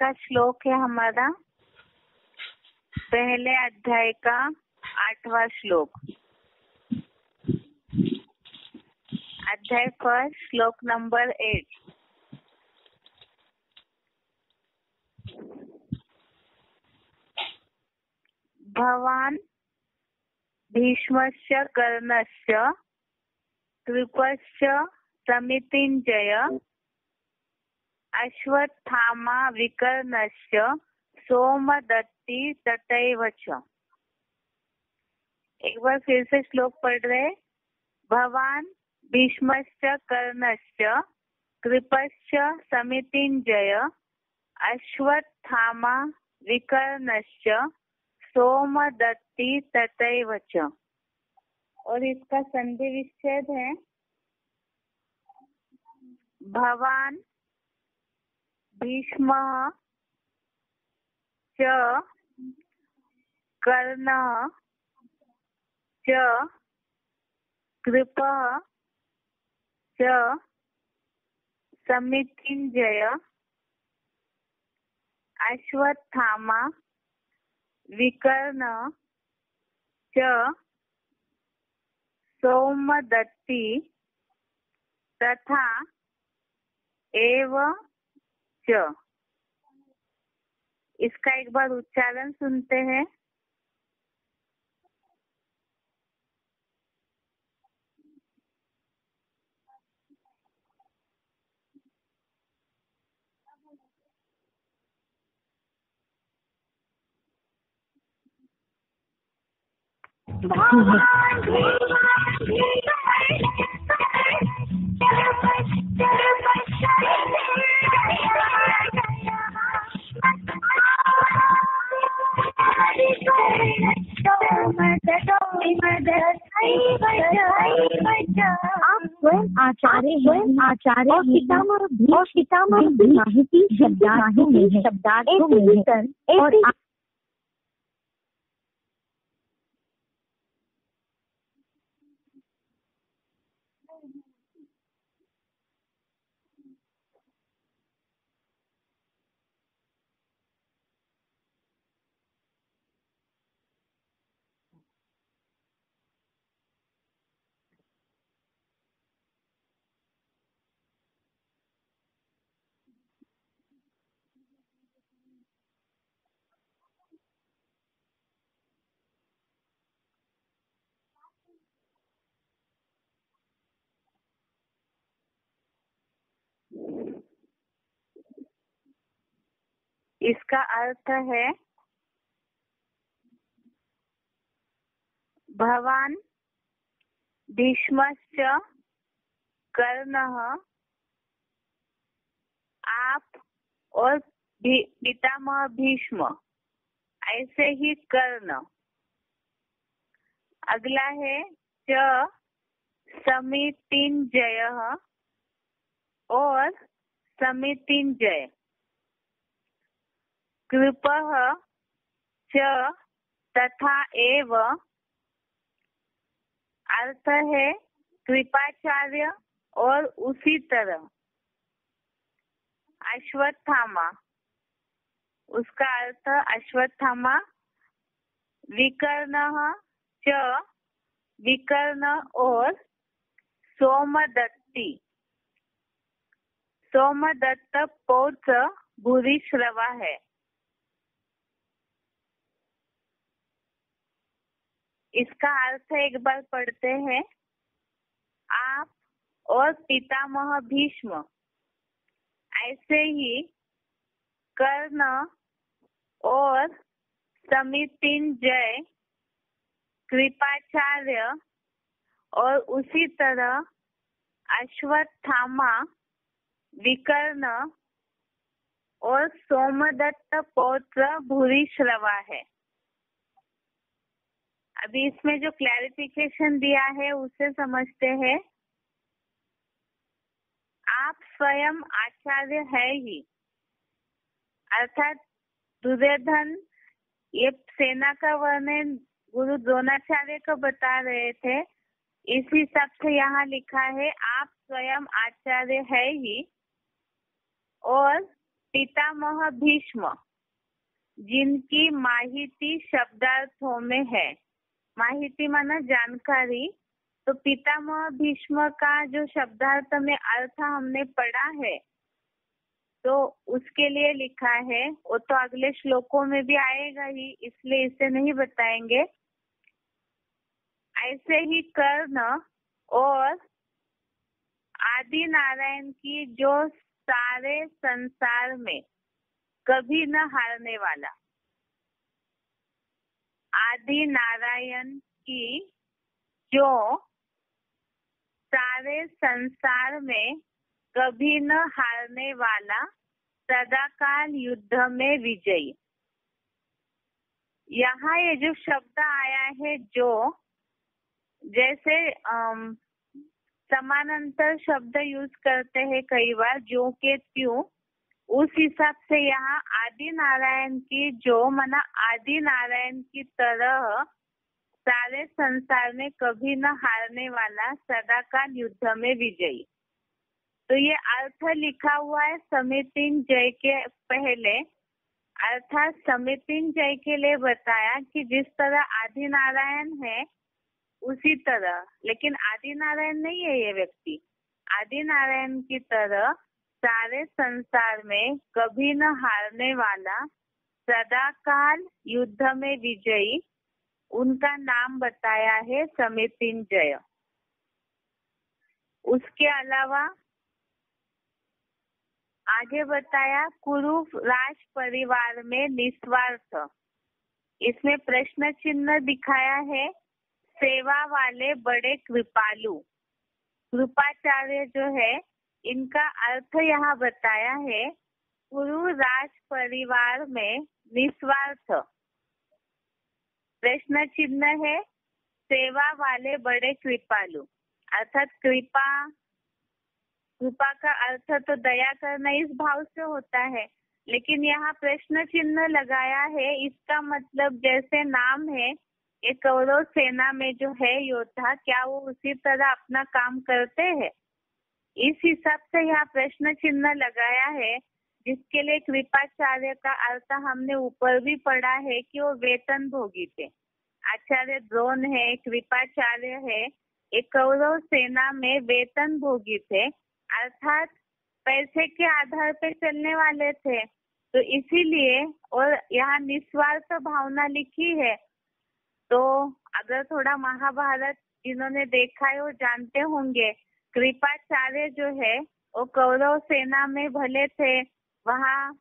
का श्लोक है हमारा पहले अध्याय का 8वां श्लोक। अध्याय फर्स्ट श्लोक नंबर 8। भवान् भीष्मस्य कर्णस्य कृपस्य समितिञ्जय अश्वत्थामा विकर्णस्य सोमदत्ति तथैव च। एक बार फिर से श्लोक पढ़ रहे। भवान् भीष्मस्य कर्णस्य कृपस्य समितिञ्जय अश्वत्थामा विकर्णस्य सोमदत्ति तथैव च। और इसका संधि विच्छेद है भवान् भीष्मः च कर्णः च कृपः च समितिञ्जय अश्वत्थामा विकर्ण च सोमदत्ति तथा एव च। इसका एक बार उच्चारण सुनते हैं। आप स्वयं आचार्य और पितामह की माहिती शब्दार्थों में है और इसका अर्थ है भवान् भीष्मस्य कर्णः, आप और पितामह भीष्म, ऐसे ही कर्ण। अगला है च समितिञ्जयः और समितिञ्जय। कृपः च तथा एव, अर्थ है कृपाचार्य और उसी तरह। अश्वत्थामा, उसका अर्थ अश्वत्थामा। विकर्णः च, विकर्ण और सोमदत्ति। सोमदत्त पौत्र भूरिश्रवा है। इसका अर्थ एक बार पढ़ते हैं। आप और पितामह भीष्म, ऐसे ही कर्ण और समितिञ्जय कृपाचार्य और उसी तरह अश्वत्थामा विकर्ण और सोमदत्त पौत्र भूरिश्रवा है। अभी इसमें जो क्लैरिफिकेशन दिया है उसे समझते हैं। आप स्वयं आचार्य है ही, अर्थात दुर्योधन ये सेना का वर्णन गुरु द्रोणाचार्य को बता रहे थे। इस हिसाब से यहाँ लिखा है आप स्वयं आचार्य है ही और पितामह भीष्म जिनकी माहिती शब्दार्थों में है, माहिती माना जानकारी, तो पितामह भीष्म का जो शब्दार्थ में अर्थ हमने पढ़ा है तो उसके लिए लिखा है, वो तो अगले श्लोकों में भी आएगा ही, इसलिए इसे नहीं बताएंगे। ऐसे ही कर्ण और आदि नारायण की जो सारे संसार में कभी न हारने वाला, आदि नारायण की जो सारे संसार में कभी न हारने वाला, सदाकाल युद्ध में विजयी। यहाँ ये जो शब्द आया है, जो जैसे समानांतर शब्द यूज करते हैं कई बार, जो के त्यों, उस हिसाब से यहाँ आदि नारायण की जो माना आदि नारायण की तरह सारे संसार में कभी न हारने वाला, सदाकाल युद्ध में विजयी। तो ये अर्थ लिखा हुआ है समितिंजय के पहले, अर्थात समितिंजय के लिए बताया कि जिस तरह आदि नारायण है उसी तरह, लेकिन आदि नारायण नहीं है ये व्यक्ति, आदि नारायण की तरह सारे संसार में कभी न हारने वाला, सदाकाल युद्ध में विजयी, उनका नाम बताया है समितिंजय। उसके अलावा आगे बताया कुरु राज परिवार में निस्वार्थ, इसमें प्रश्न चिन्ह दिखाया है, सेवा वाले बड़े कृपालु, कृपाचार्य जो है इनका अर्थ यहाँ बताया है, कुरु राज परिवार में निस्वार्थ, प्रश्न चिन्ह है, सेवा वाले बड़े कृपालु, अर्थात कृपा का अर्थ तो दया करना इस भाव से होता है, लेकिन यहाँ प्रश्न चिन्ह लगाया है, इसका मतलब जैसे नाम है एक कौरव सेना में जो है योद्धा, क्या वो उसी तरह अपना काम करते हैं, इस हिसाब से यहाँ प्रश्न चिन्ह लगाया है, जिसके लिए कृपाचार्य का अर्थ हमने ऊपर भी पढ़ा है कि वो वेतन भोगी थे। आचार्य द्रोण है, कृपाचार्य है, एक कौरव सेना में वेतन भोगी थे, अर्थात पैसे के आधार पे चलने वाले थे, तो इसीलिए, और यहाँ निस्वार्थ भावना लिखी है, तो अगर थोड़ा महाभारत जिन्होंने देखा है वो जानते होंगे, कृपाचार्य जो है वो कौरव सेना में भले थे, वहाँ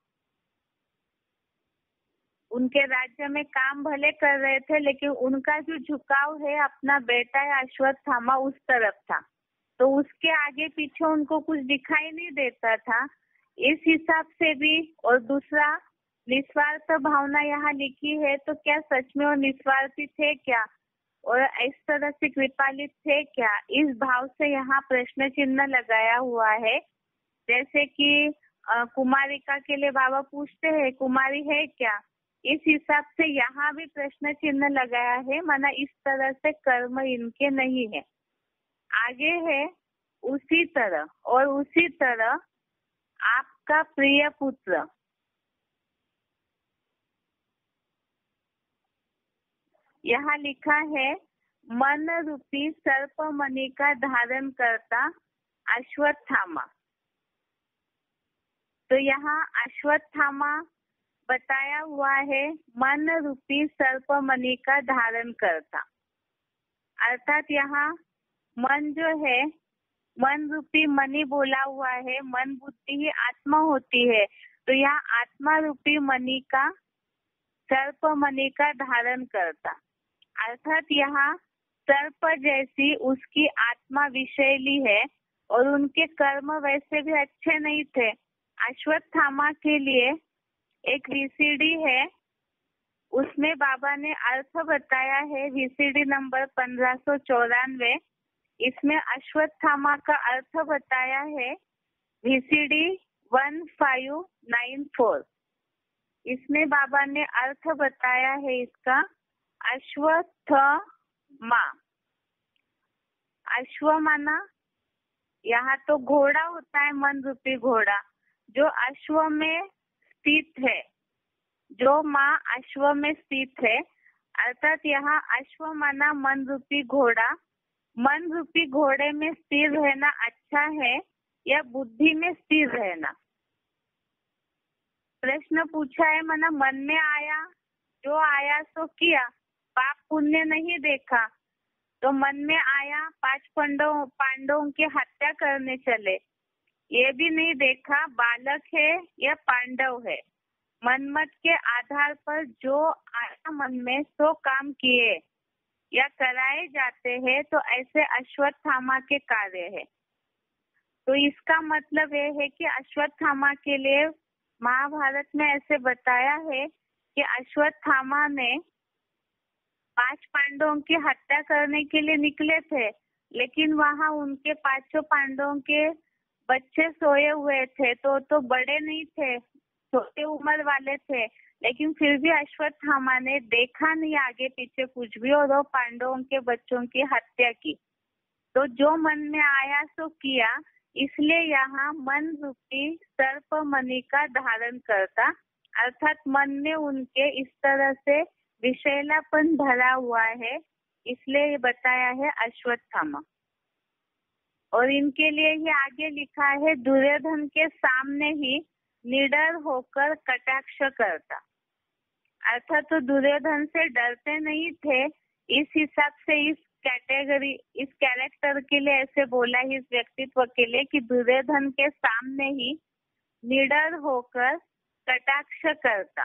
उनके राज्य में काम भले कर रहे थे, लेकिन उनका जो झुकाव है अपना बेटा या अश्वत्थामा उस तरफ था, तो उसके आगे पीछे उनको कुछ दिखाई नहीं देता था, इस हिसाब से भी। और दूसरा निस्वार्थ भावना यहाँ लिखी है, तो क्या सच में वो निस्वार्थी थे क्या, और इस तरह से कृपालित थे क्या, इस भाव से यहाँ प्रश्न चिन्ह लगाया हुआ है। जैसे कि कुमारिका के लिए बाबा पूछते हैं कुमारी है क्या, इस हिसाब से यहाँ भी प्रश्न चिन्ह लगाया है, माना इस तरह से कर्म इनके नहीं है। आगे है उसी तरह और उसी तरह आपका प्रिय पुत्र, यहाँ लिखा है मन रूपी सर्प मणि का धारण करता अश्वत्थामा, तो यहाँ अश्वत्थामा बताया हुआ है मन रूपी सर्प मणि का धारण करता, अर्थात यहाँ मन जो है, मन रूपी मणि बोला हुआ है, मन बुद्धि ही आत्मा होती है, तो यहाँ आत्मा रूपी मणि का, सर्प मणि का धारण करता, अर्थात यहाँ सर्प जैसी उसकी आत्मा विषैली है और उनके कर्म वैसे भी अच्छे नहीं थे। अश्वत्थामा के लिए एक वीसीडी है, उसमें बाबा ने अर्थ बताया है, वीसीडी नंबर 1594, इसमें अश्वत्थामा का अर्थ बताया है वीसीडी 1594, इसमें बाबा ने अर्थ बताया है इसका अश्वत्थमा, अश्व माना यहाँ तो घोड़ा होता है, मन रूपी घोड़ा, जो अश्व में स्थित है, जो माँ अश्व में स्थित है। अर्थात यहाँ अश्व माना मन रूपी घोड़ा। मन रूपी घोड़े में स्थिर रहना अच्छा है या बुद्धि में स्थिर रहना? प्रश्न पूछा है, माना मन में आया, जो आया सो किया, पाप पुण्य नहीं देखा। तो मन में आया, 5 पांडवों की हत्या करने चले, ये भी नहीं देखा बालक है या पांडव है। मनमत के आधार पर जो आया मन में सो काम किए या कराए जाते हैं, तो ऐसे अश्वत्थामा के कार्य है। तो इसका मतलब ये है कि अश्वत्थामा के लिए महाभारत में ऐसे बताया है कि अश्वत्थामा ने 5 पांडवों की हत्या करने के लिए निकले थे, लेकिन वहां उनके 5 पांडवों के बच्चे सोए हुए थे, तो बड़े नहीं थे, छोटे उम्र वाले थे। लेकिन फिर भी अश्वत्थामा ने देखा नहीं आगे पीछे कुछ भी, और वो पांडवों के बच्चों की हत्या की। तो जो मन में आया सो किया, इसलिए यहाँ मन रूपी सर्प मणि का धारण करता, अर्थात मन में उनके इस तरह से विषैलापन भरा हुआ है, इसलिए बताया है अश्वत्थामा। और इनके लिए ही आगे लिखा है, दुर्योधन के सामने ही निडर होकर कटाक्ष करता। अर्थात तो दुर्योधन से डरते नहीं थे। इस हिसाब से इस कैटेगरी, इस कैरेक्टर के लिए ऐसे बोला, इस व्यक्तित्व के लिए, कि दुर्योधन के सामने ही निडर होकर कटाक्ष करता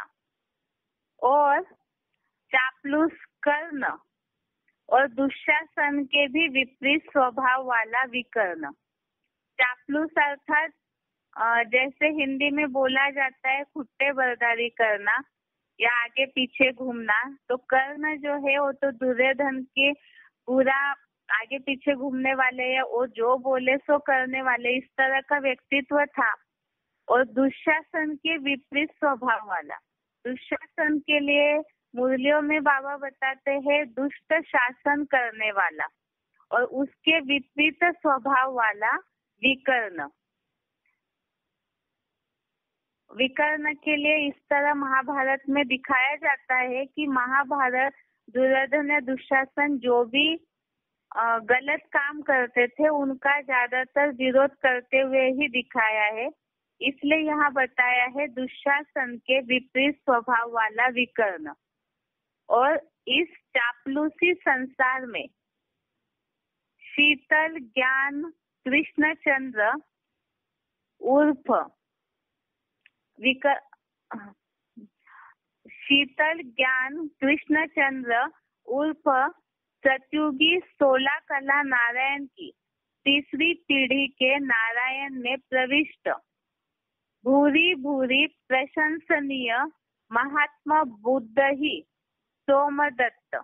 और चापलूस कर्ण और दुशासन के भी विपरीत स्वभाव वाला विकर्ण। चापलूस अर्थात जैसे हिंदी में बोला जाता है खुट्टे बर्दारी करना या आगे पीछे घूमना, तो कर्ण जो है वो तो दुर्योधन के पूरा आगे पीछे घूमने वाले या वो जो बोले सो करने वाले, इस तरह का व्यक्तित्व था। और दुशासन के विपरीत स्वभाव वाला, दुशासन के लिए मुरलियों में बाबा बताते हैं दुष्ट शासन करने वाला, और उसके विपरीत स्वभाव वाला विकर्ण। विकर्ण के लिए इस तरह महाभारत में दिखाया जाता है कि महाभारत दुर्योधन या दुशासन जो भी गलत काम करते थे उनका ज्यादातर विरोध करते हुए ही दिखाया है, इसलिए यहाँ बताया है दुशासन के विपरीत स्वभाव वाला विकर्ण। और इस चापलूसी संसार में शीतल ज्ञान कृष्णचंद्र उर्फ शीतल ज्ञान कृष्णचंद्र उर्फ सतयुगी 16 कला नारायण की तीसरी पीढ़ी के नारायण में प्रविष्ट भूरी भूरी प्रशंसनीय महात्मा बुद्ध ही सोमदत्त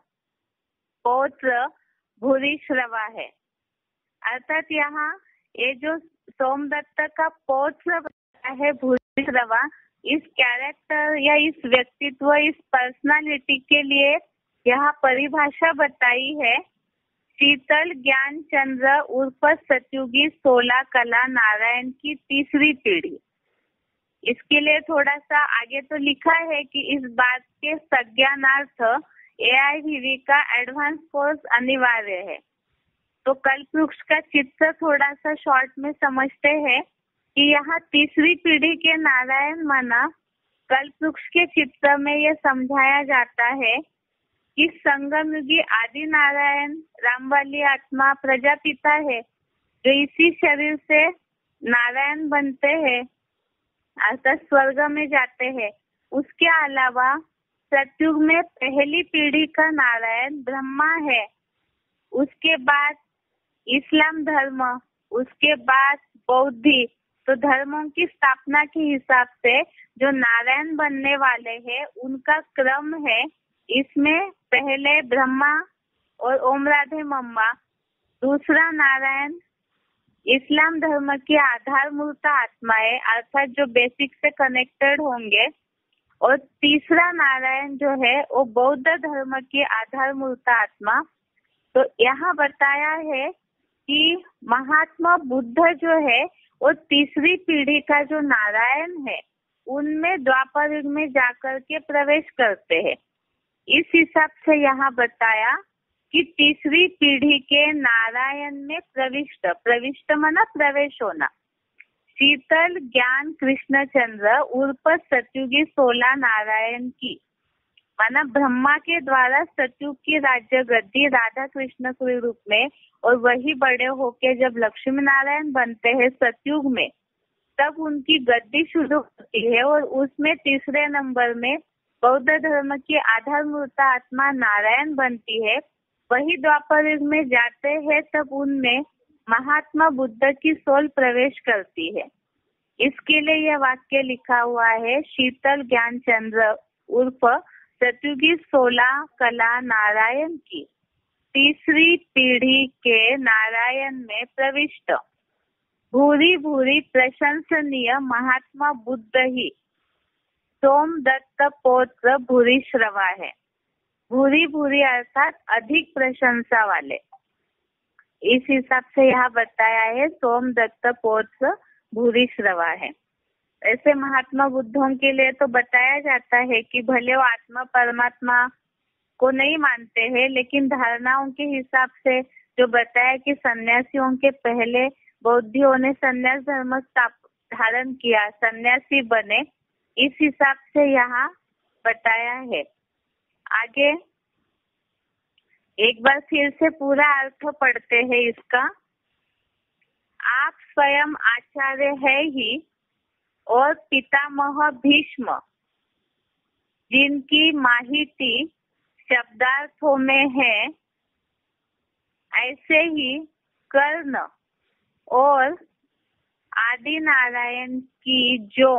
पौत्र भूरिश्रवा है। अर्थात यहाँ ये जो सोमदत्त का पौत्र है भूरिश्रवा, इस कैरेक्टर या इस व्यक्तित्व, इस पर्सनालिटी के लिए यहाँ परिभाषा बताई है, शीतल ज्ञान चंद्र उर्फ सतयुगी 16 कला नारायण की तीसरी पीढ़ी। इसके लिए थोड़ा सा आगे तो लिखा है कि इस बात के संज्ञानार्थ AIVV का एडवांस कोर्स अनिवार्य है। तो कल्प वृक्ष का चित्र थोड़ा सा शॉर्ट में समझते हैं कि यहाँ तीसरी पीढ़ी के नारायण माना कल्प वृक्ष के चित्र में यह समझाया जाता है कि संगम युगी आदि नारायण रामवाली आत्मा प्रजापिता है, जो इसी शरीर से नारायण बनते हैं अर्थात स्वर्ग में जाते हैं। उसके अलावा सतयुग में पहली पीढ़ी का नारायण ब्रह्मा है, उसके बाद इस्लाम धर्म, उसके बाद बौद्धि। तो धर्मों की स्थापना के हिसाब से जो नारायण बनने वाले हैं उनका क्रम है। इसमें पहले ब्रह्मा और ओम राधे मम्मा, दूसरा नारायण इस्लाम धर्म की आधारमूर्त आत्माएं अर्थात जो बेसिक से कनेक्टेड होंगे, और तीसरा नारायण जो है वो बौद्ध धर्म की आधारमूर्त आत्मा। तो यहाँ बताया है कि महात्मा बुद्ध जो है वो तीसरी पीढ़ी का जो नारायण है उनमें द्वापर युग में जाकर के प्रवेश करते हैं। इस हिसाब से यहाँ बताया कि तीसरी पीढ़ी के नारायण में प्रविष्ट माना प्रवेश होना। शीतल ज्ञान कृष्णचंद्र उर्फ सतयुगी 16 नारायण की माना ब्रह्मा के द्वारा सतयुग की राज्य गद्दी राधा कृष्ण के रूप में, और वही बड़े होके जब लक्ष्मी नारायण बनते हैं सतयुग में, तब उनकी गद्दी शुरू होती है। और उसमें तीसरे नंबर में बौद्ध धर्म की आधारमूर्त आत्मा नारायण बनती है। वही द्वापर युग में जाते हैं तब उनमें महात्मा बुद्ध की सोल प्रवेश करती है। इसके लिए यह वाक्य लिखा हुआ है, शीतल ज्ञान चंद्र उर्फ सतयुगी 16 कला नारायण की तीसरी पीढ़ी के नारायण में प्रविष्ट भूरी भूरी प्रशंसनीय महात्मा बुद्ध ही सोमदत्त पौत्र भूरी श्रवा है। भूरी भूरी अर्थात अधिक प्रशंसा वाले। इस हिसाब से यहाँ बताया है सोमदत्त पौत्र भूरी श्रवा है। ऐसे महात्मा बुद्धों के लिए तो बताया जाता है कि भले वो आत्मा परमात्मा को नहीं मानते हैं, लेकिन धारणाओं के हिसाब से जो बताया कि सन्यासियों के पहले बौद्धियों ने सन्यास धर्म धारण किया, सन्यासी बने, इस हिसाब से यहाँ बताया है। आगे एक बार फिर से पूरा अर्थ पढ़ते हैं इसका। आप स्वयं आचार्य है ही और पितामह भीष्म, जिनकी माहिती शब्दार्थों में है, ऐसे ही कर्ण और आदि नारायण की जो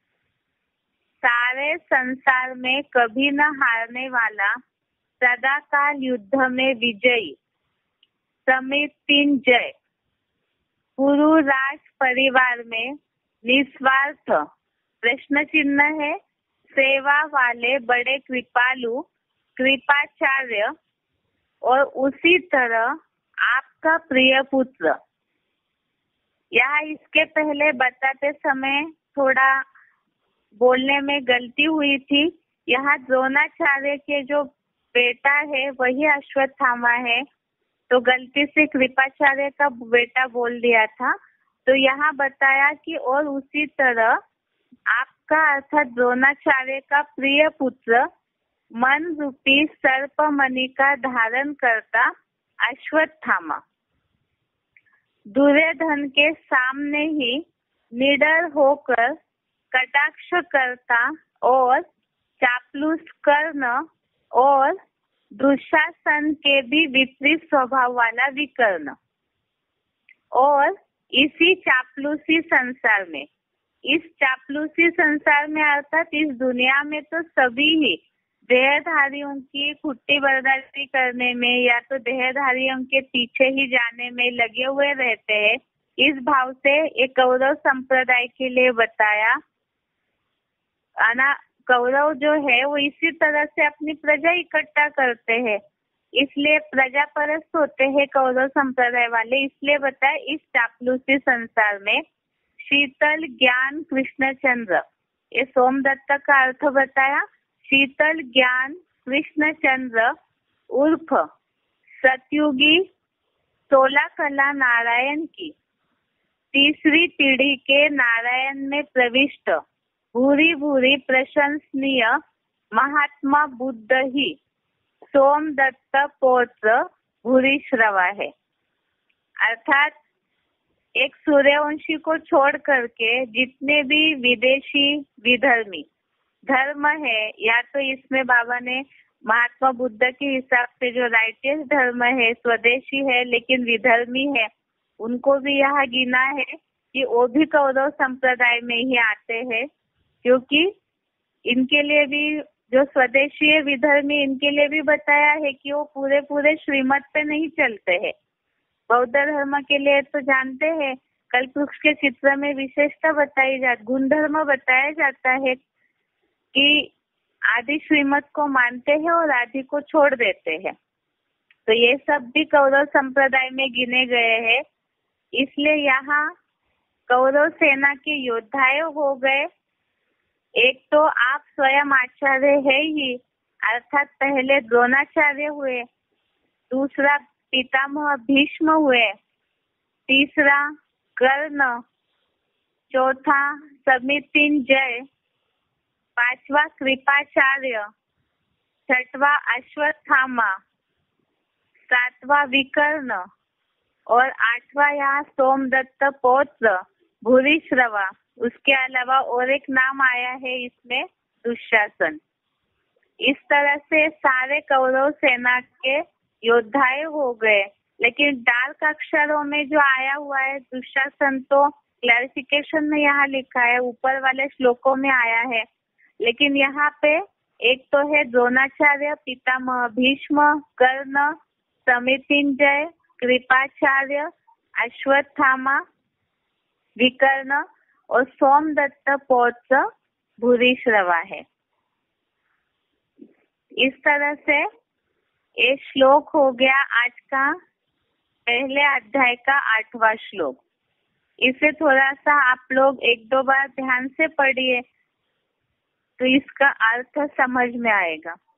सारे संसार में कभी न हारने वाला सदाकाल युद्ध में विजयी समितिंजय पुरु राज परिवार में निस्वार्थ प्रश्न चिन्ह है सेवा वाले बड़े कृपालु कृपाचार्य, और उसी तरह आपका प्रिय पुत्र। यहाँ इसके पहले बताते समय थोड़ा बोलने में गलती हुई थी। यहाँ द्रोणाचार्य के जो बेटा है वही अश्वत्थामा है, तो गलती से कृपाचार्य का बेटा बोल दिया था। तो यहाँ बताया कि और उसी तरह आपका अर्थात द्रोणाचार्य का प्रिय पुत्र मन रूपी सर्प मणि का धारण करता अश्वत्थामा दुर्योधन के सामने ही निडर होकर कटाक्ष करता और चापलूस कर्ण और दुशासन के भी विपरीत स्वभाव वाला विकर्ण, और इसी चापलूसी संसार में, इस चापलूसी संसार में अर्थात इस दुनिया में तो सभी ही देहधारियों की खुट्टी बर्दाश्ती करने में या तो देहधारियों के पीछे ही जाने में लगे हुए रहते हैं। इस भाव से एक कौरव संप्रदाय के लिए बताया कौरव जो है वो इसी तरह से अपनी प्रजा इकट्ठा करते हैं, इसलिए प्रजा परस्त होते हैं कौरव संप्रदाय वाले। इसलिए बताया इस चापलूसी संसार में शीतल ज्ञान कृष्णचंद्र, ये सोमदत्त का अर्थ बताया। शीतल ज्ञान कृष्णचंद्र उर्फ सतयुगी 16 कला नारायण की तीसरी पीढ़ी के नारायण में प्रविष्ट भूरी भूरी प्रशंसनीय महात्मा बुद्ध ही सोमदत्त पौत्र भूरी श्रवा है। अर्थात एक सूर्यवंशी को छोड़ करके जितने भी विदेशी विधर्मी धर्म है, या तो इसमें बाबा ने महात्मा बुद्ध के हिसाब से जो राइटियस धर्म है स्वदेशी है लेकिन विधर्मी है, उनको भी यहाँ गिना है कि वो भी कौरव संप्रदाय में ही आते हैं, क्योंकि इनके लिए भी जो स्वदेशी है विधर्मी, इनके लिए भी बताया है कि वो पूरे पूरे श्रीमत पे नहीं चलते हैं। बौद्ध धर्म के लिए तो जानते हैं कल्पवृक्ष के चित्र में विशेषता बताई जाती, गुणधर्म बताया जाता है कि आदि श्रीमत को मानते हैं और आदि को छोड़ देते हैं। तो ये सब भी कौरव संप्रदाय में गिने गए हैं। इसलिए यहाँ कौरव सेना के योद्धाएं हो गए एक तो आप स्वयं आचार्य है ही, अर्थात पहले द्रोणाचार्य हुए, दूसरा पितामह भीष्म हुए, तीसरा कर्ण, चौथा समितिंजय, पांचवा कृपाचार्य, छठवा अश्वत्थामा, सातवां विकर्ण और आठवां यहाँ सोमदत्त पौत्र भूरिश्रवा। उसके अलावा और एक नाम आया है इसमें, दुशासन। इस तरह से सारे कौरव सेना के योद्धाए हो गए। लेकिन डार्क अक्षरों में जो आया हुआ है दुशासन, तो क्लैरिफिकेशन में यहाँ लिखा है, ऊपर वाले श्लोकों में आया है। लेकिन यहाँ पे एक तो है द्रोणाचार्य, पितामह भीष्म, कर्ण, समितिंजय, कृपाचार्य, अश्वत्थामा, विकर्ण और सोमदत्त पौत्र भूरिश्रवा है। इस तरह से ये श्लोक हो गया आज का पहले अध्याय का 8वां श्लोक। इसे थोड़ा सा आप लोग 1-2 बार ध्यान से पढ़िए तो इसका अर्थ समझ में आएगा।